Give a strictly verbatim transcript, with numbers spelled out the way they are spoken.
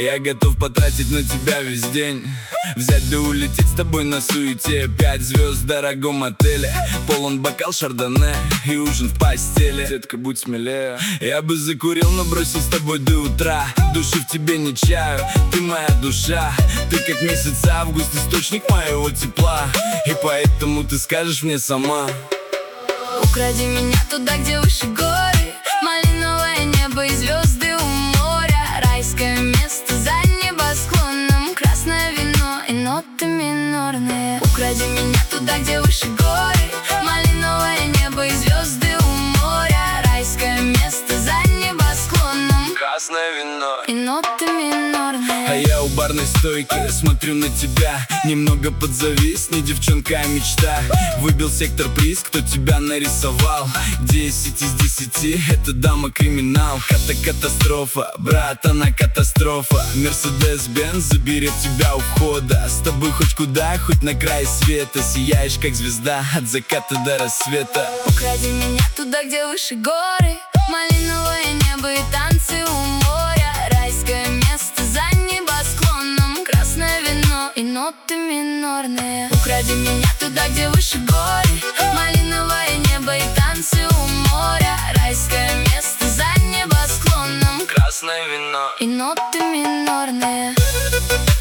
Я готов потратить на тебя весь день, взять да улететь с тобой на суете. Пять звезд в дорогом отеле, полон бокал шардоне и ужин в постели. Детка, будь смелее. Я бы закурил, но бросил с тобой до утра. Души в тебе не чаю, ты моя душа. Ты как месяц август, источник моего тепла. И поэтому ты скажешь мне сама: укради меня туда, где выше горы, малиновое небо и звезды у моря. Райское место за небосклоном, красное вино и ноты минорные. Укради меня туда, где выше горы, малиновое небо и звезды у моря. Райское место за небосклоном, красное вино и ноты минорные. А я у барной стойки смотрю на тебя, немного подзависни, девчонка, мечта. Выбил сектор приз, кто тебя нарисовал. Десять из десяти, эта дама криминал. Ката-катастрофа, брат, она катастрофа. Мерседес-бенз заберет тебя у входа. С тобой хоть куда, хоть на край света. Сияешь как звезда от заката до рассвета. Укради меня туда, где выше горы, малиновое небо и танцы у моря. Райское место за небосклоном, красное вино и ноты минорные. Укради меня туда, где выше горы, малиновое небо и танцы у моря. Райское место за небосклоном, красное вино и ноты минорные.